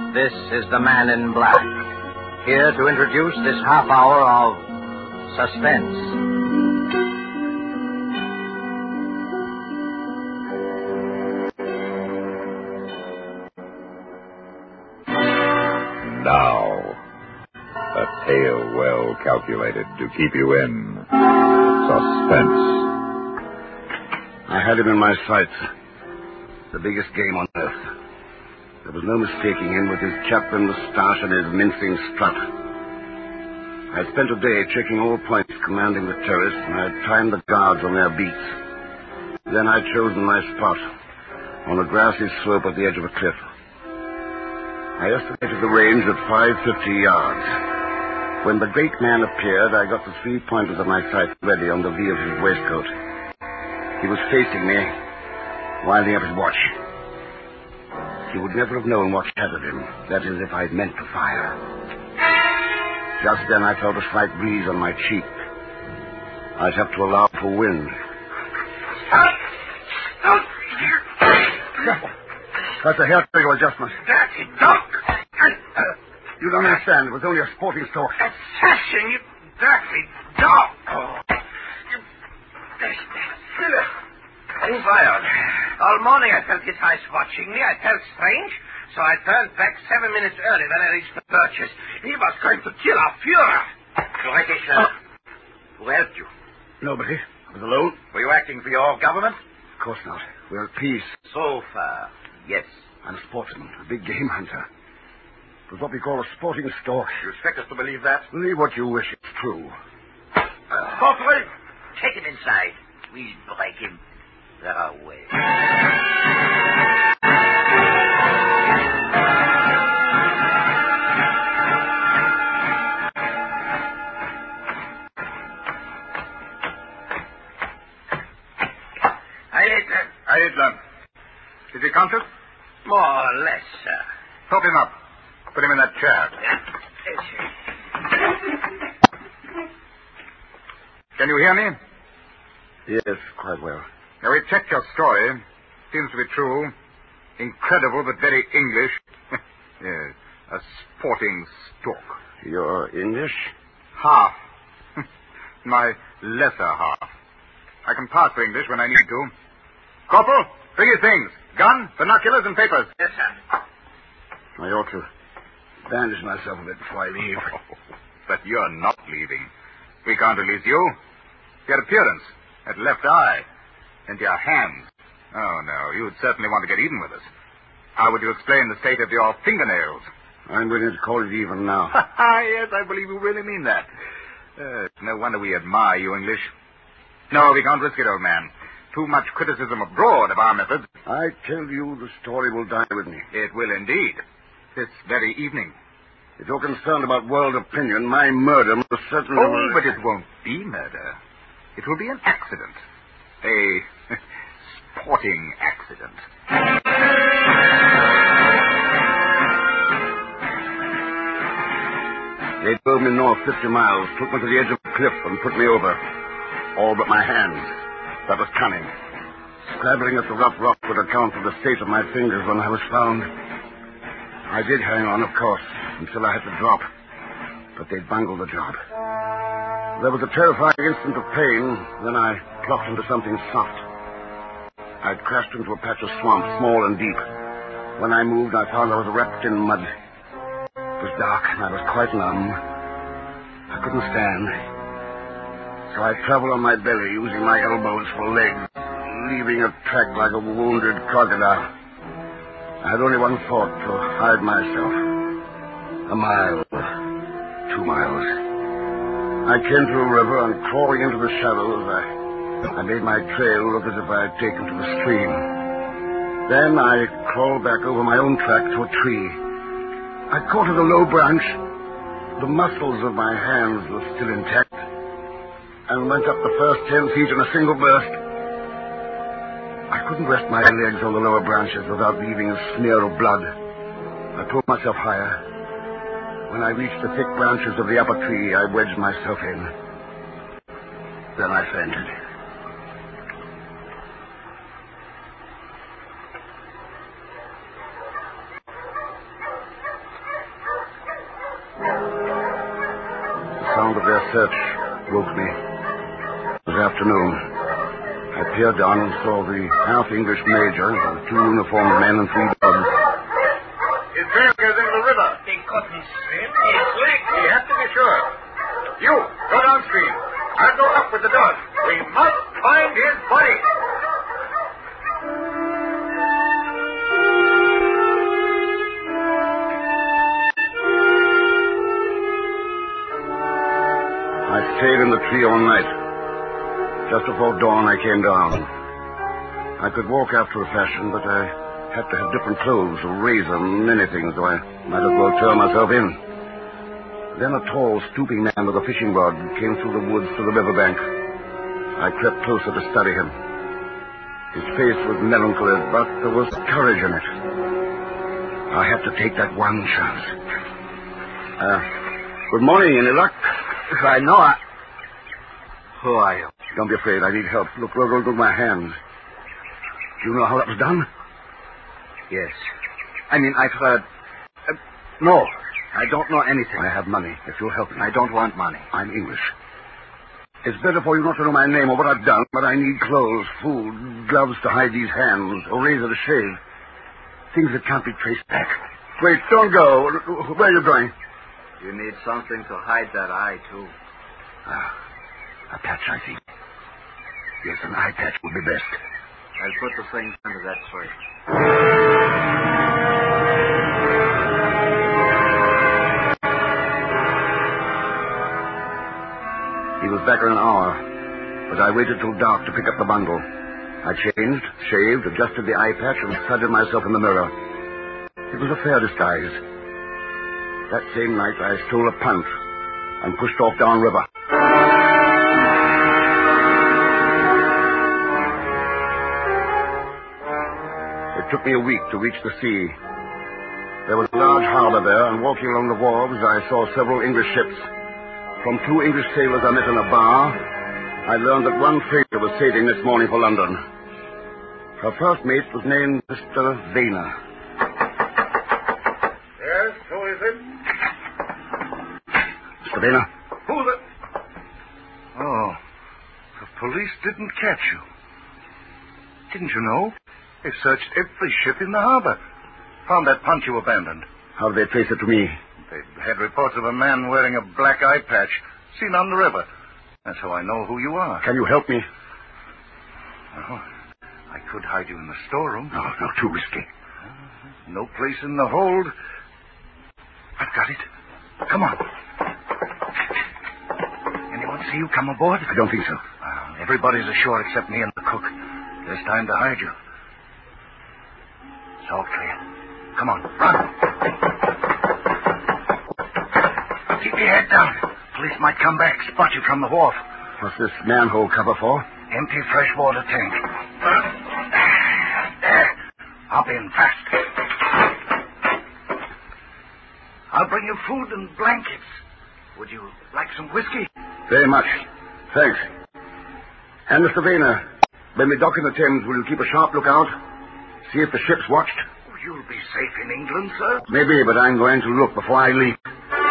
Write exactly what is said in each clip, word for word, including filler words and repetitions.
This is the Man in Black, here to introduce this half hour of suspense. Now, a tale well calculated to keep you in suspense. I had him in my sights. The biggest game on earth. There was no mistaking him with his Chaplin moustache and his mincing strut. I had spent a day checking all points commanding the terrace, and I had timed the guards on their beats. Then I had chosen my spot, on a grassy slope at the edge of a cliff. I estimated the range at five hundred fifty yards. When the great man appeared, I got the three pointers of my sight ready on the V of his waistcoat. He was facing me, winding up his watch. He would never have known what shattered him. That is, if I'd meant to fire. Just then I felt a slight breeze on my cheek. I'd have to allow for wind. Stop! Stop! That's a hair trigger adjustment. Dirty dog! Uh, you don't understand. It was only a sporting stalk. Assassin, you dirty dog! Oh. You... Who fired? All morning I felt his eyes watching me. I felt strange, so I turned back seven minutes early when I reached the birches. He was going to kill our Führer. Correctly, sir. Who helped you? Nobody. I was alone. Were you acting for your government? Of course not. We're at peace. So far, yes. I'm a sportsman, a big game hunter. It was what we call a sporting stalk. You expect us to believe that? Believe what you wish. It's true. Uh, Corporal, take him inside. We'll break him. There are ways. Hitler. Is he conscious? More or less, sir. Prop him up. Put him in that chair. Yes, Can you hear me? Yes, quite well. Now, we checked your story. Seems to be true. Incredible, but very English. Yes, a sporting stalk. You're English? Half. My lesser half. I can pass for English when I need to. Corporal, bring his things. Gun, binoculars, and papers. Yes, sir. I ought to bandage myself a bit before I leave. Oh, but you're not leaving. We can't release you. Your appearance, that left eye, and your hands. Oh, no, you'd certainly want to get even with us. How would you explain the state of your fingernails? I'm willing to call it even now. Yes, I believe you really mean that. Uh, it's no wonder we admire you English. No, we can't risk it, old man. Too much criticism abroad of our methods. I tell you, the story will die with me. It will indeed. This very evening. If you're concerned about world opinion, my murder must certainly... Oh, but it won't be murder. It will be an accident. A sporting accident. They drove me north fifty miles, took me to the edge of the cliff, and put me over. All but my hands. That was cunning. Scrabbling at the rough rock would account for the state of my fingers when I was found. I did hang on, of course, until I had to drop. But they bungled the job. There was a terrifying instant of pain, then I plopped into something soft. I'd crashed into a patch of swamp, small and deep. When I moved, I found I was wrapped in mud. It was dark, and I was quite numb. I couldn't stand. So I traveled on my belly, using my elbows for legs, leaving a track like a wounded crocodile. I had only one thought, to hide myself. A mile, two miles. I came to a river, and crawling into the shallows, I, I made my trail look as if I had taken to the stream. Then I crawled back over my own track to a tree. I caught at a low branch. The muscles of my hands were still intact, and went up the first ten feet in a single burst. I couldn't rest my legs on the lower branches without leaving a smear of blood. I pulled myself higher. When I reached the thick branches of the upper tree, I wedged myself in. Then I fainted. search woke me. It was afternoon. I peered down and saw the half-English major with two uniformed men and three dogs. His sailors in the river. They couldn't swim. It's like... We have to be sure. You, go downstream. I'll go up with the dog. We must find his body. I stayed in the tree all night. Just before dawn, I came down. I could walk after a fashion, but I had to have different clothes, a razor, many things, so I might as well turn myself in. Then a tall, stooping man with a fishing rod came through the woods to the riverbank. I crept closer to study him. His face was melancholy, but there was courage in it. I had to take that one chance. Uh, good morning, any luck? I know I... Who are you? Don't be afraid. I need help. Look, look, look at my hands. Do you know how that was done? Yes. I mean, I've heard... Uh, no, I don't know anything. I have money, if you'll help me. I don't want money. I'm English. It's better for you not to know my name or what I've done, but I need clothes, food, gloves to hide these hands, a razor to shave. Things that can't be traced back. Wait, don't go. Where are you going? You need something to hide that eye, too. Ah, a patch, I see. Yes, an eye patch would be best. I'll put the thing under that tree. He was back in an hour, but I waited till dark to pick up the bundle. I changed, shaved, adjusted the eye patch, and studied myself in the mirror. It was a fair disguise. That same night, I stole a punt and pushed off downriver. It took me a week to reach the sea. There was a large harbor there, and walking along the wharves, I saw several English ships. From two English sailors I met in a bar, I learned that one freighter was sailing this morning for London. Her first mate was named Mister Vayner. Yes, who is it? Mister Vayner? Who the... Oh, the police didn't catch you. Didn't you know? They searched every ship in the harbor. Found that punt you abandoned. How did they trace it to me? They had reports of a man wearing a black eye patch seen on the river. That's how I know who you are. Can you help me? Well, I could hide you in the storeroom. No, no, too risky. No place in the hold. I've got it. Come on. Anyone see you come aboard? I don't think so. Uh, everybody's ashore except me and the cook. There's time to hide you. It's all clear. Come on, run. Keep your head down. Police might come back, spot you from the wharf. What's this manhole cover for? Empty freshwater tank. There. Hop in fast. I'll bring you food and blankets. Would you like some whiskey? Very much. Thanks. And Mister Vayner, when we dock in the Thames, will you keep a sharp lookout? See if the ship's watched? Oh, you'll be safe in England, sir. Maybe, but I'm going to look before I leave.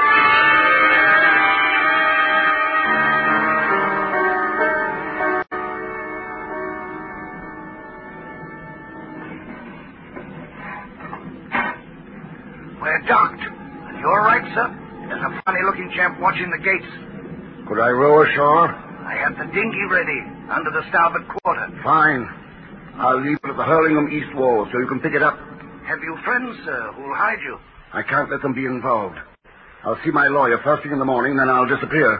We're docked. Are you all right, sir? There's a funny-looking chap watching the gates. Could I row ashore? I have the dinghy ready, under the starboard quarter. Fine. I'll leave it at the Hurlingham east wall so you can pick it up. Have you friends, sir, who'll hide you? I can't let them be involved. I'll see my lawyer first thing in the morning, then I'll disappear.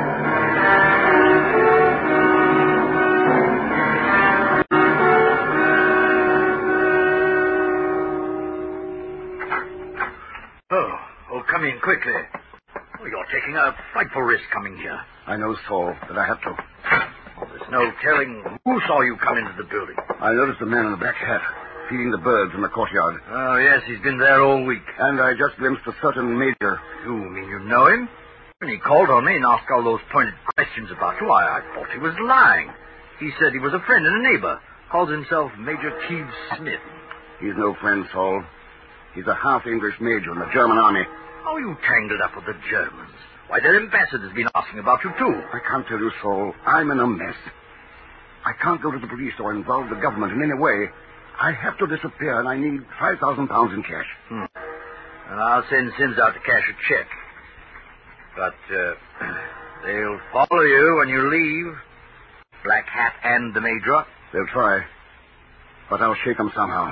Oh, oh, come in quickly. Oh, you're taking a frightful risk coming here. I know, Saul, but I have to. Oh, there's no telling who saw you come into the building. I noticed a man in a black hat feeding the birds in the courtyard. Oh, yes, he's been there all week. And I just glimpsed a certain major. You mean you know him? When he called on me and asked all those pointed questions about you, I, I thought he was lying. He said he was a friend and a neighbor. Calls himself Major Keeves Smith. He's no friend, Saul. He's a half-English major in the German army. How are you tangled up with the Germans? Why, their ambassador's been asking about you, too. I can't tell you, Saul. I'm in a mess. I can't go to the police or involve the government in any way. I have to disappear, and I need five thousand pounds in cash. Hmm. And I'll send Sims out to cash a check. But uh, they'll follow you when you leave. Black Hat and the Major. They'll try. But I'll shake them somehow.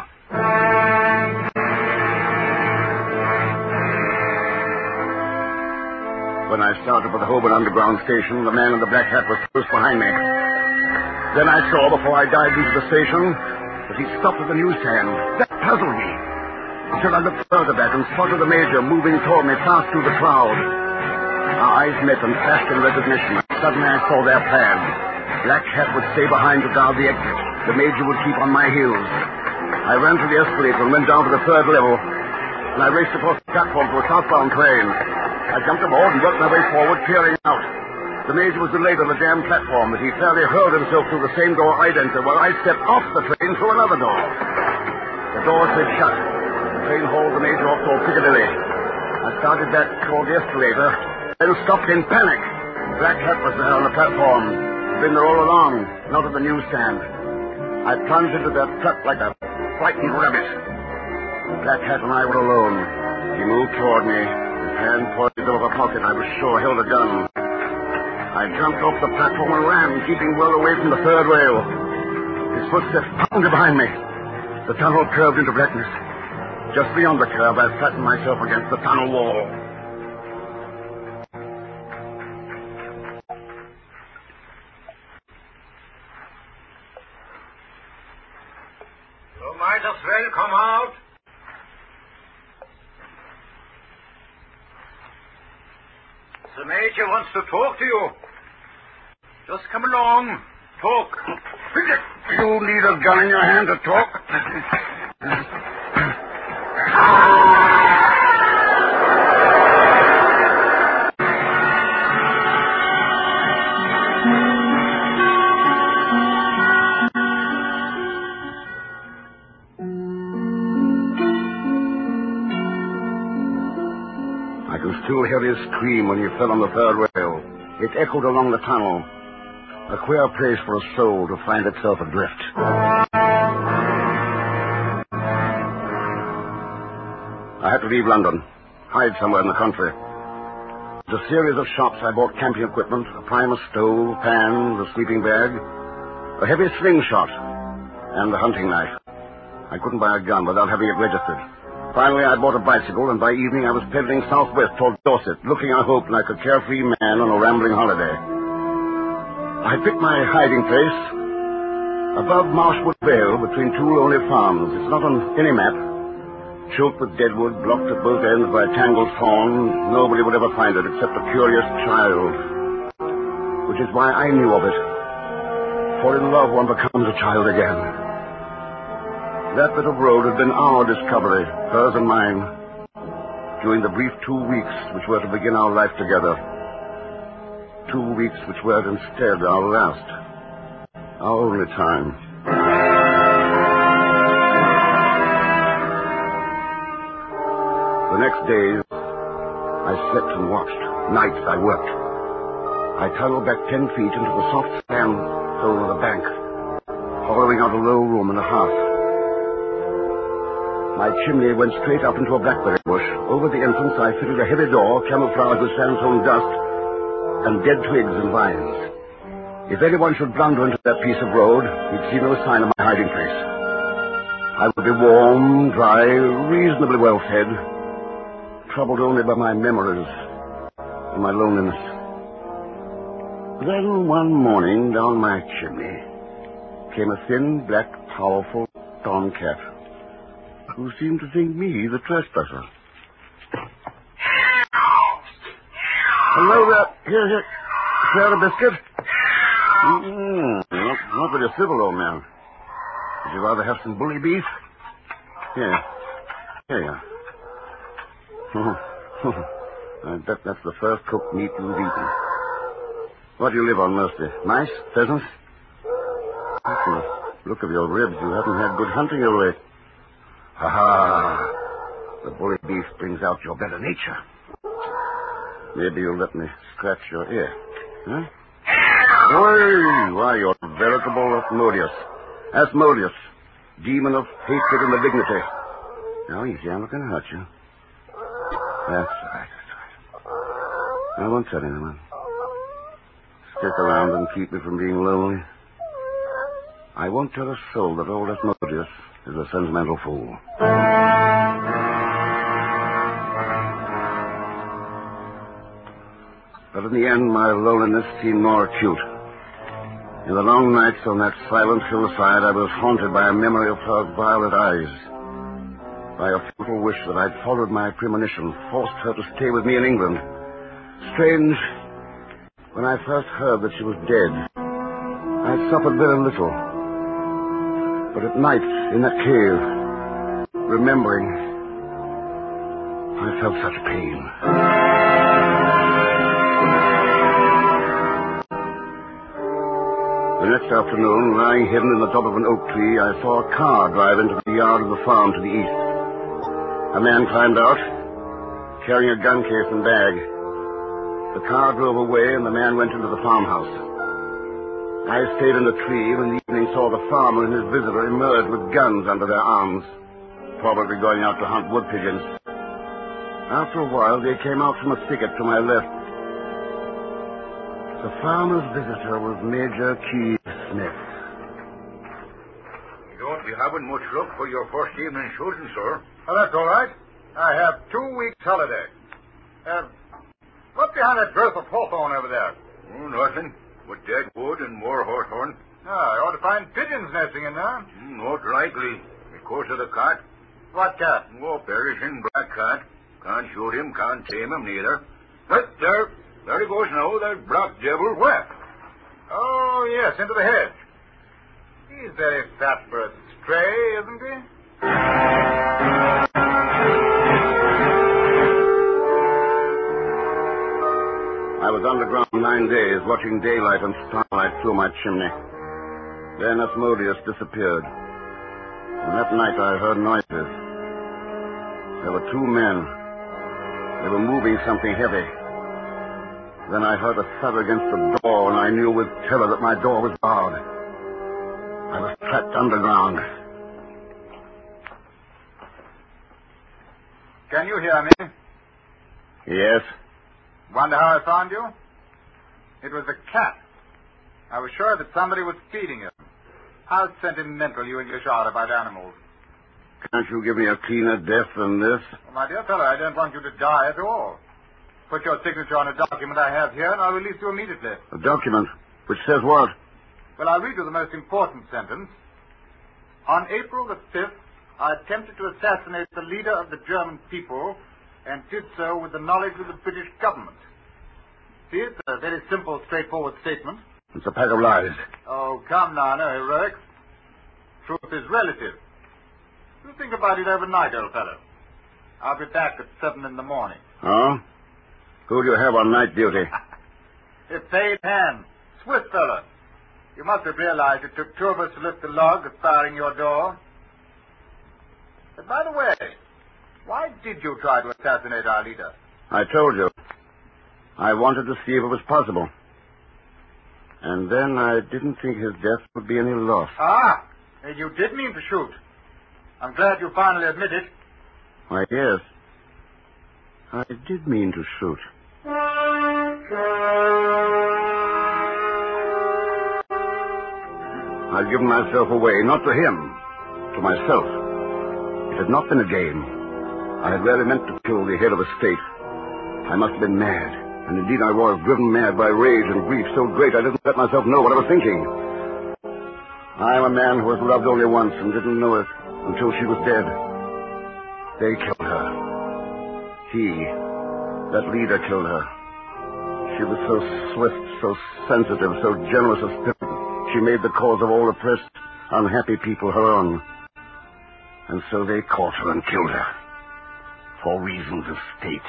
When I started for the Holborn Underground Station, the man in the black hat was close behind me. Then I saw, before I dived into the station, that he stopped at the newsstand. That puzzled me. Until I looked further back and spotted the Major moving toward me fast through the crowd. Our eyes met and flashed in recognition. Suddenly I saw their plan. Black Hat would stay behind to guard the exit. The Major would keep on my heels. I ran to the escalator and went down to the third level. And I raced across the platform to a southbound train. I jumped aboard and worked my way forward, peering out. The Major was delayed on the damn platform, but he fairly hurled himself through the same door I'd entered, while I stepped off the train through another door. The door slid shut. The train hauled the Major off toward Piccadilly. I started back toward the escalator, then stopped in panic. Black Hat was there on the platform. He'd been there all along, not at the newsstand. I plunged into that truck like a frightened rabbit. Black Hat and I were alone. He moved toward me. His hand poised over a pocket I was sure held a gun. I jumped off the platform and ran, keeping well away from the third rail. His footsteps pounded behind me. The tunnel curved into blackness. Just beyond the curve, I flattened myself against the tunnel wall. You might as well come out. The Major wants to talk to you. Just come along. Talk. You need a gun in your hand to talk? I can still hear his scream when he fell on the third rail. It echoed along the tunnel. A queer place for a soul to find itself adrift. I had to leave London, hide somewhere in the country. At a series of shops, I bought camping equipment, a primus stove, pans, a sleeping bag, a heavy slingshot, and a hunting knife. I couldn't buy a gun without having it registered. Finally, I bought a bicycle, and by evening I was pedaling southwest toward Dorset, looking, I hope, like a carefree man on a rambling holiday. I picked my hiding place above Marshwood Vale between two lonely farms. It's not on any map. Choked with deadwood, blocked at both ends by tangled thorns, nobody would ever find it except a curious child. Which is why I knew of it. For in love one becomes a child again. That bit of road had been our discovery, hers and mine, during the brief two weeks which were to begin our life together. Two weeks which were instead our last, our only time. The next days, I slept and watched. Nights I worked. I tunneled back ten feet into the soft sand hole of the bank, hollowing out a low room and a hearth. My chimney went straight up into a blackberry bush. Over the entrance I fitted a heavy door, camouflaged with sandstone dust and dead twigs and vines. If anyone should blunder into that piece of road, he'd see no sign of my hiding place. I would be warm, dry, reasonably well fed, troubled only by my memories and my loneliness. Then one morning, down my chimney, came a thin, black, powerful tomcat, who seemed to think me the trespasser. Hello there. Here, here. Share a biscuit? Mm, not, not very civil, old man. Would you rather have some bully beef? Here. Here you are. I bet that's the first cooked meat you've eaten. What do you live on mostly? Mice? Pheasants? From the look of your ribs, you haven't had good hunting of late. Ha ha! The bully beef brings out your better nature. Maybe you'll let me scratch your ear. Huh? Why, why, you're veritable Asmodeus. Asmodeus, demon of hatred and malignity. Now, easy, I'm not going to hurt you. That's right, that's right. I won't tell anyone. Stick around and keep me from being lonely. I won't tell a soul that old Asmodeus is a sentimental fool. But in the end, my loneliness seemed more acute. In the long nights on that silent hillside, I was haunted by a memory of her violet eyes. By a futile wish that I'd followed my premonition, forced her to stay with me in England. Strange, when I first heard that she was dead, I suffered very little. But at night, in that cave, remembering, I felt such pain. The next afternoon, lying hidden in the top of an oak tree, I saw a car drive into the yard of the farm to the east. A man climbed out, carrying a gun case and bag. The car drove away, and the man went into the farmhouse. I stayed in the tree, and in the evening saw the farmer and his visitor emerge with guns under their arms, probably going out to hunt wood pigeons. After a while, they came out from a thicket to my left. The farmer's visitor was Major Keith Smith. You don't be having much luck for your first evening shooting, sir. Oh, that's all right. I have two weeks' holiday. Uh, what's behind that girth of hawthorn over there? Oh, nothing. With dead wood and more hawthorn. Ah, I ought to find pigeons nesting in there. Mm, not likely. Because of the cat. What cat? Oh, perishing black cat. Can't shoot him, can't tame him neither. But there, there he goes now, that black devil. Where? Oh, yes, into the hedge. He's very fat for a stray, isn't he? I was underground nine days, watching daylight and starlight through my chimney. Then Asmodeus disappeared. And that night I heard noises. There were two men. They were moving something heavy. Then I heard a thud against the door, and I knew with terror that my door was barred. I was trapped underground. Can you hear me? Yes? Wonder how I found you? It was a cat. I was sure that somebody was feeding him. How sentimental you and your shot about animals. Can't you give me a cleaner death than this? Well, my dear fellow, I don't want you to die at all. Put your signature on a document I have here, and I'll release you immediately. A document? Which says what? Well, I'll read you the most important sentence. On April the fifth, I attempted to assassinate the leader of the German people, and did so with the knowledge of the British government. See, it's a very simple, straightforward statement. It's a pack of lies. Oh, come now, no heroics. Truth is relative. You think about it overnight, old fellow. I'll be back at seven in the morning. Oh? Who do you have on night duty? A paid hand. Swiss fellow. You must have realized it took two of us to lift the log aspiring your door. But by the way, why did you try to assassinate our leader? I told you. I wanted to see if it was possible. And then I didn't think his death would be any loss. Ah, and you did mean to shoot. I'm glad you finally admit it. Why, yes. I did mean to shoot. I'd given myself away, not to him, to myself. It had not been a game. I had really meant to kill the head of a state. I must have been mad, and indeed I was, driven mad by rage and grief so great I didn't let myself know what I was thinking. I am a man who has loved only once and didn't know it until she was dead. They killed her. He, that leader, killed her. She was so swift, so sensitive, so generous of spirit. She made the cause of all oppressed, unhappy people her own. And so they caught her and killed her. For reasons of state.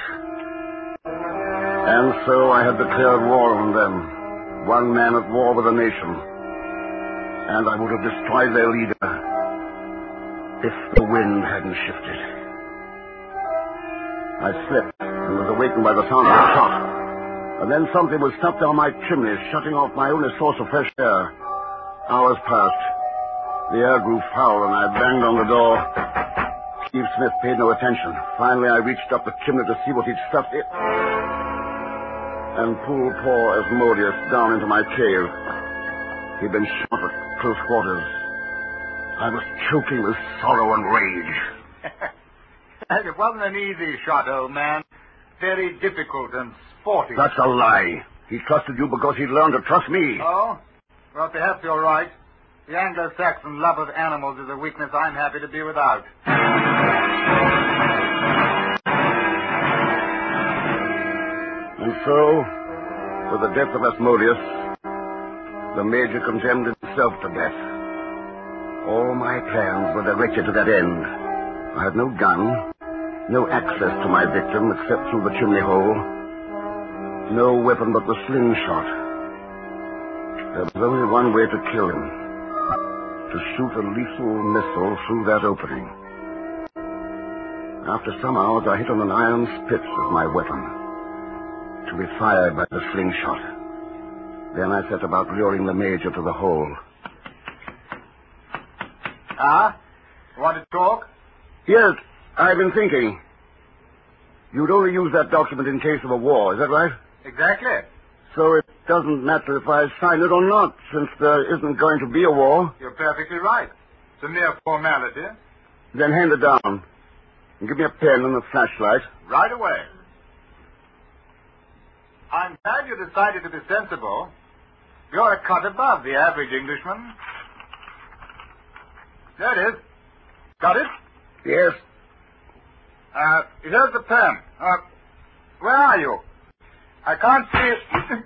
And so I had declared war on them. One man at war with a nation. And I would have destroyed their leader if the wind hadn't shifted. I slept and was awakened by the sound of a shot. And then something was stuck down my chimney, shutting off my only source of fresh air. Hours passed. The air grew foul, and I banged on the door. Steve Smith paid no attention. Finally, I reached up the chimney to see what he'd stuffed in, and pulled poor Asmodeus down into my cave. He'd been shot at close quarters. I was choking with sorrow and rage. It wasn't an easy shot, old man. Very difficult and sporting. That's a lie. He trusted you because he'd learned to trust me. Oh? Well, perhaps you're right. The Anglo-Saxon love of animals is a weakness I'm happy to be without. And so, with the death of Asmodeus, the Major condemned himself to death. All my plans were directed to that end. I had no gun, no access to my victim except through the chimney hole, no weapon but the slingshot. There was only one way to kill him, to shoot a lethal missile through that opening. After some hours, I hit on an iron spit as my weapon, to be fired by the slingshot. Then I set about luring the Major to the hole. Ah? Want to talk? Yes, I've been thinking. You'd only use that document in case of a war, is that right? Exactly. So it doesn't matter if I sign it or not, since there isn't going to be a war. You're perfectly right. It's a mere formality. Then hand it down. And give me a pen and a flashlight. Right away. I'm glad you decided to be sensible. You're a cut above the average Englishman. There it is. Got it? Yes. Uh, here's the pen. Uh, where are you? I can't see it.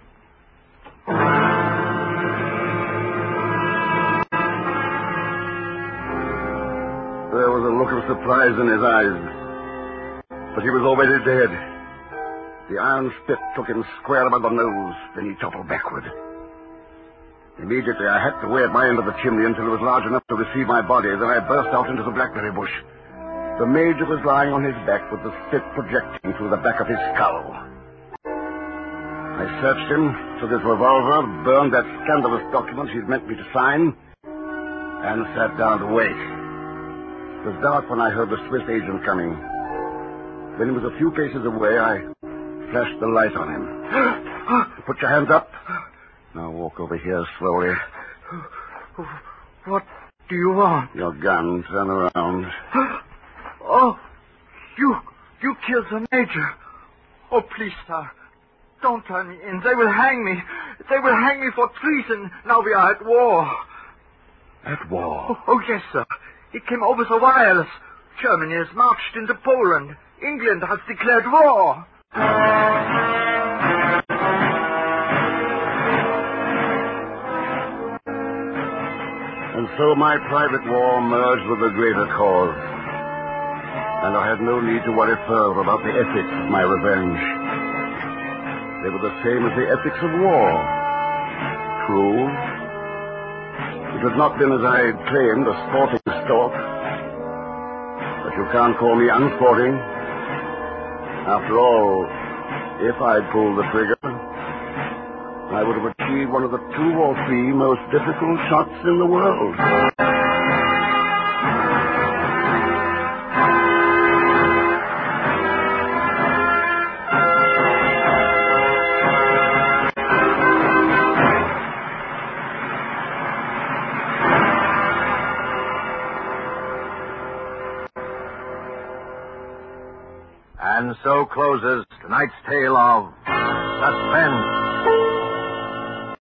There was a look of surprise in his eyes. But he was already dead. The iron spit took him square above the nose. Then he toppled backward. Immediately, I hacked away at my end of the chimney until it was large enough to receive my body. Then I burst out into the blackberry bush. The Major was lying on his back with the spit projecting through the back of his skull. I searched him, took his revolver, burned that scandalous document he'd meant me to sign, and sat down to wait. It was dark when I heard the Swiss agent coming. When he was a few paces away, I flashed the light on him. Put your hands up. Now walk over here slowly. What do you want? Your gun. Turn around. Oh, you, you killed the Major. Oh, please, sir. Don't turn me in. They will hang me. They will hang me for treason. Now we are at war. At war? Oh, oh yes, sir. It came over the wireless. Germany has marched into Poland. England has declared war. And so my private war merged with the greater cause. And I had no need to worry further about the ethics of my revenge. They were the same as the ethics of war. True. It had not been, as I had claimed, a sporting stalk. But you can't call me unsporting. After all, if I'd pulled the trigger, I would have achieved one of the two or three most difficult shots in the world. And so closes tonight's tale of Suspense.